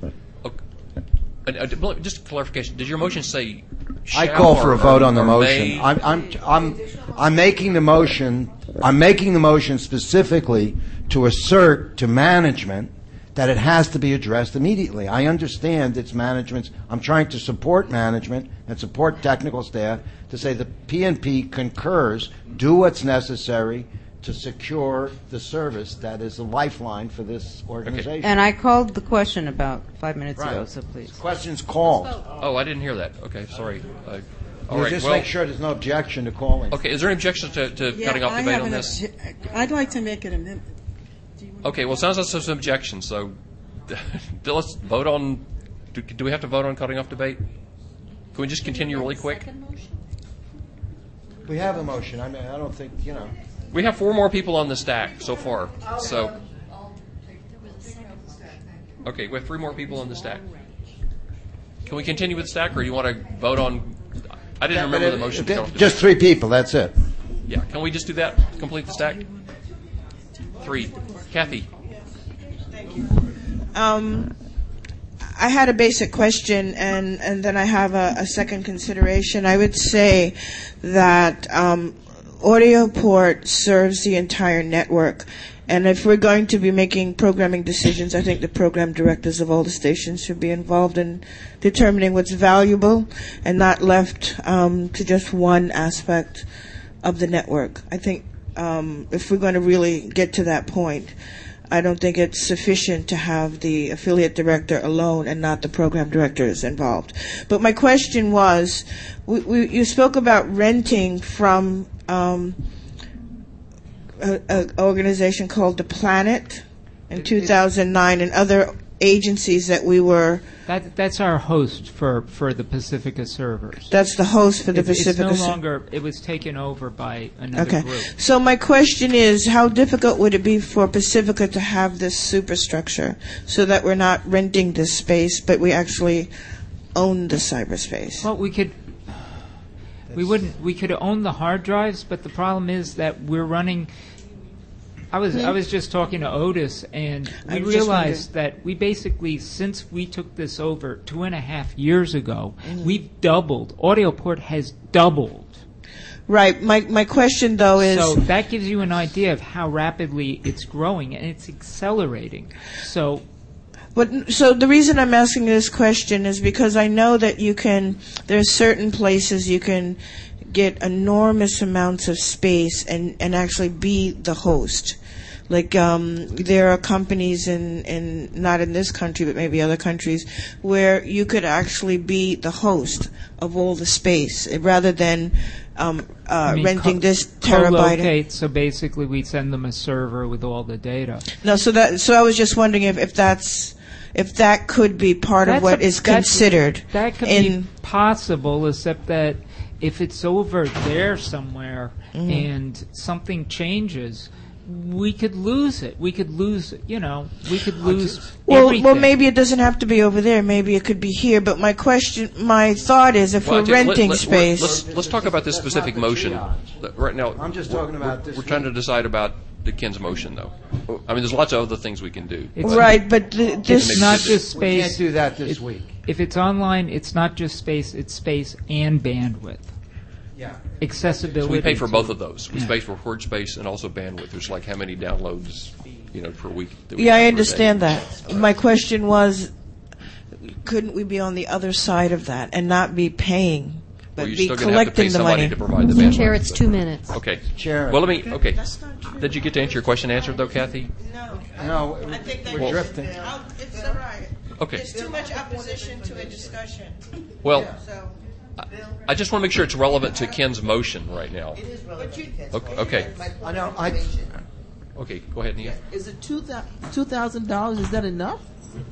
just a clarification, did your motion say I call for a vote on the motion. I'm making the motion. I'm making the motion specifically to assert to management that it has to be addressed immediately. I understand it's management's. I'm trying to support management and support technical staff to say the PNP concurs. Do what's necessary to secure the service that is a lifeline for this organization. Okay. And I called the question about 5 minutes ago, so please. Question's called. Oh, I didn't hear that. Okay, sorry. All right. Just make sure there's no objection to calling. Okay, is there any objection to cutting off debate on this? I'd like to make an amendment. Okay, well, it sounds like there's some objections, so let's vote on. Do we have to vote on cutting off debate? Can we just continue really quick? We have a motion. I don't think, We have 4 more people on the stack so far. So, okay, we have 3 more people on the stack. Can we continue with the stack, or do you want to vote on? I didn't remember the motion. Just 3 people. That's it. Yeah. Can we just do that? Complete the stack. 3. Kathy. Thank you. I had a basic question, and then I have a second consideration. I would say that AudioPort serves the entire network, and if we're going to be making programming decisions, I think the program directors of all the stations should be involved in determining what's valuable and not left to just one aspect of the network. I think if we're going to really get to that point, I don't think it's sufficient to have the affiliate director alone and not the program directors involved. But my question was, you spoke about renting from an organization called The Planet in 2009 and other agencies that we were... That's our host for the Pacifica servers. That's the host for the Pacifica It's no longer... It was taken over by another group. So my question is, how difficult would it be for Pacifica to have this superstructure so that we're not renting this space, but we actually own the cyberspace? Well, we could own the hard drives, but the problem is that we're running... I was just talking to Otis, and we realized that we basically, since we took this over 2.5 years ago, we've doubled. AudioPort has doubled. Right. My question, though, is... So that gives you an idea of how rapidly it's growing, and it's accelerating. So the reason I'm asking this question is because I know that there are certain places you can get enormous amounts of space and actually be the host. Like there are companies in not in this country but maybe other countries where you could actually be the host of all the space rather than renting this terabyte. Co-locate, so basically we send them a server with all the data. No, so I was just wondering if that could be part of what is considered. That could be possible, except that if it's over there somewhere and something changes, we could lose it. We could lose, everything. Well, maybe it doesn't have to be over there. Maybe it could be here. But my thought is, if we're renting space, let's talk about this specific motion right now. I'm just talking about this. We're trying to decide about the Ken's motion, though. I mean, there's lots of other things we can do. Right, but this it's not just space. We can't do that this week. If it's online, it's not just space; it's space and bandwidth. Yeah. Accessibility. So we pay for both of those. We pay for record space and also bandwidth. There's like how many downloads, per week. I understand that. My question was, couldn't we be on the other side of that and not be paying, but be collecting the money? To provide the bandwidth. Chair, it's 2 minutes. Okay. Chair. Well, did you get to answer your question answered though, Kathy? No. I think We're drifting. It's all right. Okay. There's too much opposition to a discussion. Well. I just want to make sure it's relevant to Ken's motion right now. It is relevant to Ken's motion. Okay. I know. Okay, go ahead, Nia. Is it $2,000? Is that enough?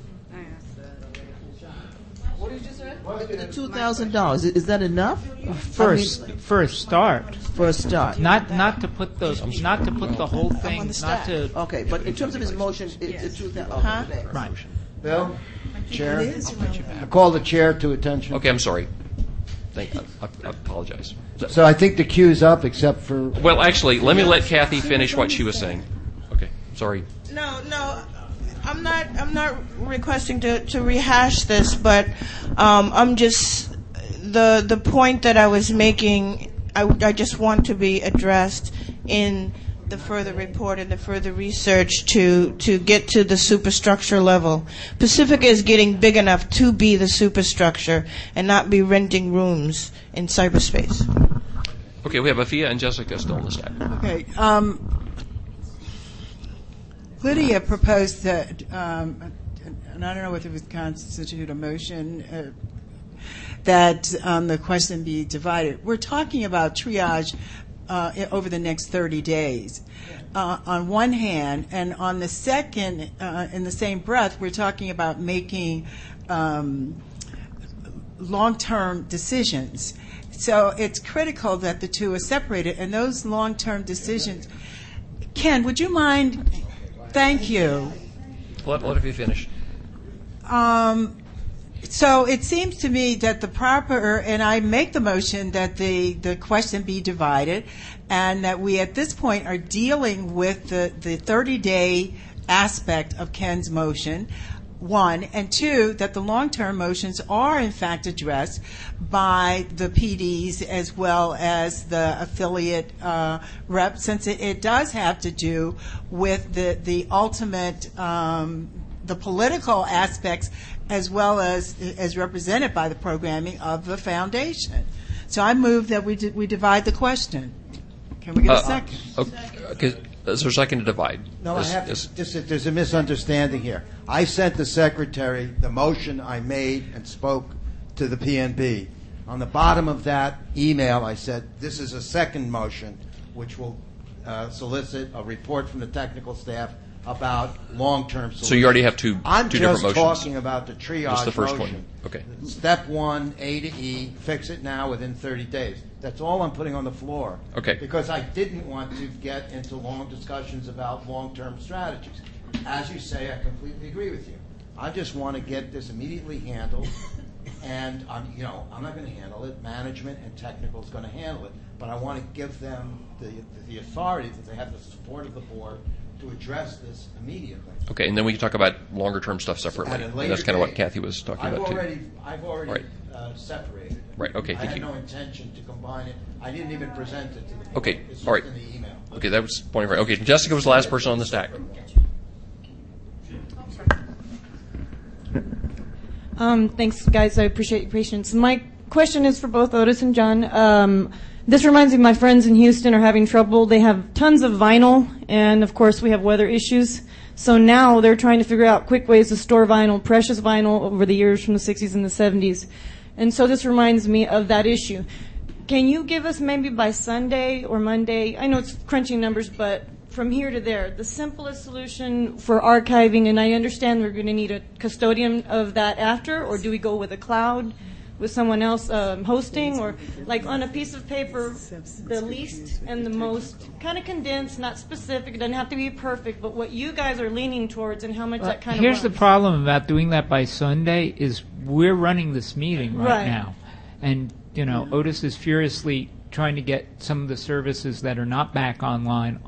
What did you say? The $2,000 is that enough? For a start. For a start. Not to put the whole thing. Not to. Okay, but in terms of his motion, it's $2,000. Right. Bill, Chair. I call the chair to attention. Okay, I'm sorry. I apologize. So I think the queue's up, except for. Well, actually, let me let Kathy finish what she was saying. Okay, sorry. No, I'm not requesting to rehash this, but I'm just the point that I was making. I just want to be addressed in the further report and the further research to get to the superstructure level. Pacifica is getting big enough to be the superstructure and not be renting rooms in cyberspace. Okay, we have Afia and Jessica still on the stack. Okay. Lydia proposed that, and I don't know whether it would constitute a motion, that the question be divided. We're talking about triage over the next 30 days. On one hand, and on the second, in the same breath, we're talking about making long-term decisions. So it's critical that the two are separated, and those long-term decisions. Ken, would you mind? Thank you. Let you finish. So it seems to me that the proper, and I make the motion that the question be divided, and that we at this point are dealing with the 30-day aspect of Ken's motion, one, and two, that the long-term motions are in fact addressed by the PDs as well as the affiliate rep, since it does have to do with the ultimate, the political aspects as well as represented by the programming of the foundation. So I move that we divide the question. Can we get a second? Okay. Is there a second to divide? No, there's a misunderstanding here. I sent the secretary the motion I made and spoke to the PNB. On the bottom of that email, I said, this is a second motion, which will solicit a report from the technical staff about long-term solutions. So you already have two different motions. I'm just talking about the triage Just the first motion. one. Okay. Step 1, A to E, fix it now within 30 days. That's all I'm putting on the floor. Okay. Because I didn't want to get into long discussions about long-term strategies. As you say, I completely agree with you. I just want to get this immediately handled, and I'm not going to handle it. Management and technical is going to handle it, but I want to give them the authority that they have the support of the board to address this immediately. Okay, and then we can talk about longer-term stuff separately. At a later That's kind of what date. Kathy was talking about too. I've already Right. separated it. Right. Okay. I Thank had you. no intention to combine it. I didn't even present it to the board. Okay. It's All right. just in the email. Okay, that was pointing right. Okay, Jessica was the last person on the stack. Thanks, guys. I appreciate your patience. My question is for both Otis and John. This reminds me of my friends in Houston are having trouble. They have tons of vinyl, and of course we have weather issues. So now they're trying to figure out quick ways to store vinyl, precious vinyl over the years from the 60s and the 70s. And so this reminds me of that issue. Can you give us maybe by Sunday or Monday, I know it's crunching numbers, but from here to there, the simplest solution for archiving, and I understand we're going to need a custodian of that after, or do we go with a cloud? With someone else hosting, or like on a piece of paper, the least and the most kind of condensed, not specific, it doesn't have to be perfect, but what you guys are leaning towards and how much that kind of Here's the problem about doing that by Sunday is we're running this meeting right now. And, Otis is furiously trying to get some of the services that are not back online.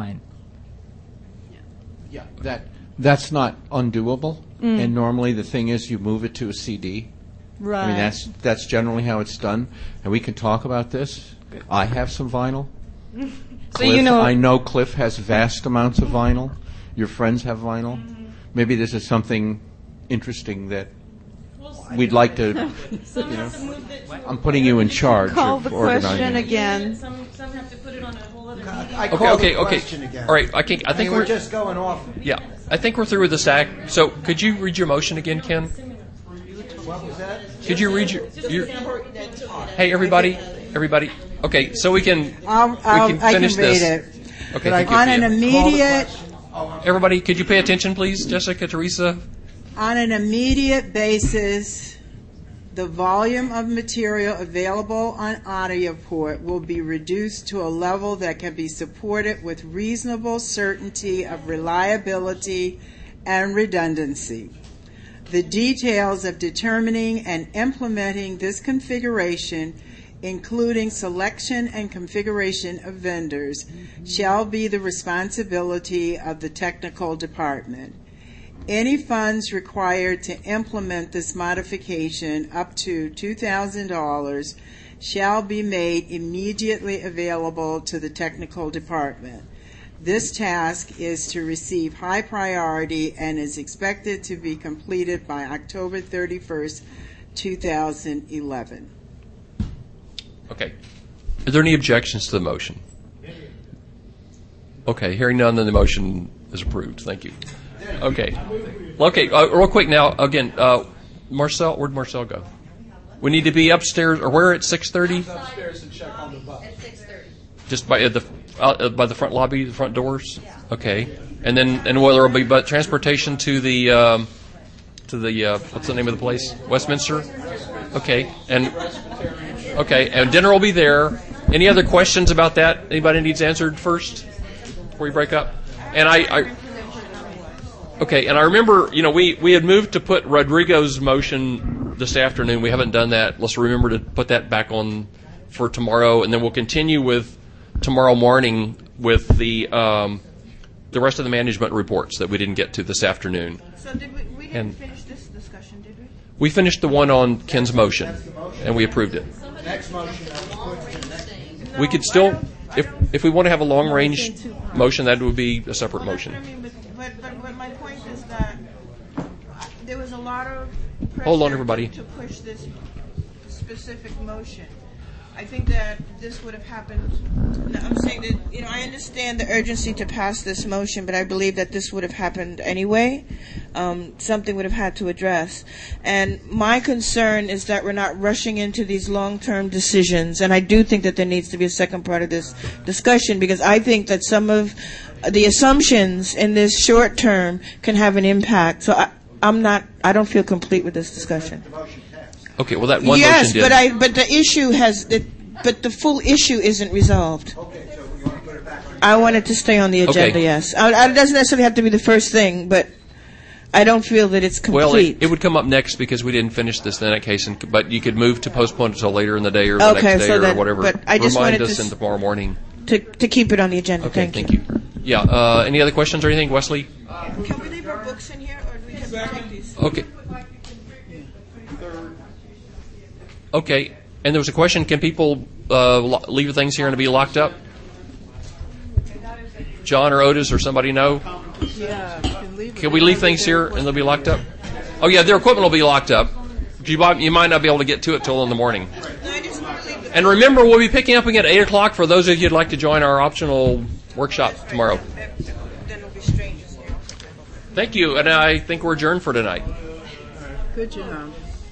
Yeah, that's not undoable. And normally the thing is you move it to a CD. Right. I mean, that's generally how it's done, and we can talk about this. I have some vinyl. So I know Cliff has vast amounts of vinyl. Your friends have vinyl. Maybe this is something interesting that we'd like to. I'm putting you in charge. Call of the organizing. question again. Some have to put it on a whole other meeting. I call the question again. All right, I think we're just going off. Yeah, I think we're through with this act. So could you read your motion again, Ken? What was that? Could you read your Hey, everybody. Okay, so we can finish I can this. read it. Okay, thank you. On an immediate, Everybody, could you pay attention, please? Jessica, Teresa. on an immediate basis, the volume of material available on AudioPort will be reduced to a level that can be supported with reasonable certainty of reliability and redundancy. The details of determining and implementing this configuration, including selection and configuration of vendors, shall be the responsibility of the technical department. Any funds required to implement this modification, up to $2,000, shall be made immediately available to the technical department. This task is to receive high priority and is expected to be completed by October 31st, 2011. Okay. Are there any objections to the motion? Okay, hearing none, then the motion is approved. Thank you. Okay. Real quick now, again, Marcel, where'd Marcel go? We need to be upstairs, or where at 6:30? Upstairs and check on the bus. At 6:30. Just by the front lobby, the front doors. Okay, and will there be transportation to the what's the name of the place? Westminster. Okay, and dinner will be there. Any other questions about that? Anybody needs answered first before we break up? And I remember, we had moved to put Rodrigo's motion this afternoon. We haven't done that. Let's remember to put that back on for tomorrow, and then we'll continue with tomorrow morning with the rest of the management reports that we didn't get to this afternoon. So we didn't finish this discussion, did we? We finished the one on Ken's motion, and we approved it. Next motion. We could still, if we want to have a long-range motion, that would be a separate motion. But my point is that there was a lot of pressure Hold on, everybody. to push this specific motion. I think that this would have happened. I'm saying that, I understand the urgency to pass this motion, but I believe that this would have happened anyway. Something would have had to address. And my concern is that we're not rushing into these long-term decisions. And I do think that there needs to be a second part of this discussion, because I think that some of the assumptions in this short term can have an impact. So I don't feel complete with this discussion. Okay, well, that one motion did. Yes, but the issue but the full issue isn't resolved. I want it to stay on the agenda, yes. It doesn't necessarily have to be the first thing, but I don't feel that it's complete. Well, it would come up next because we didn't finish this in that case, but you could move to postpone it until later in the day or the next day or whatever. But I just Remind wanted us in tomorrow morning. To keep it on the agenda. Okay, thank you. Yeah, any other questions or anything, Wesley? Can we leave our books in here, or do we have to take these? Okay. Okay, and there was a question, can people leave things here and be locked up? John or Otis or somebody know? Yeah. Can we leave things here and they'll be locked up? Oh, yeah, their equipment will be locked up. You might not be able to get to it till in the morning. And remember, we'll be picking up again at 8 o'clock for those of you who'd like to join our optional workshop tomorrow. Thank you, and I think we're adjourned for tonight. Good job.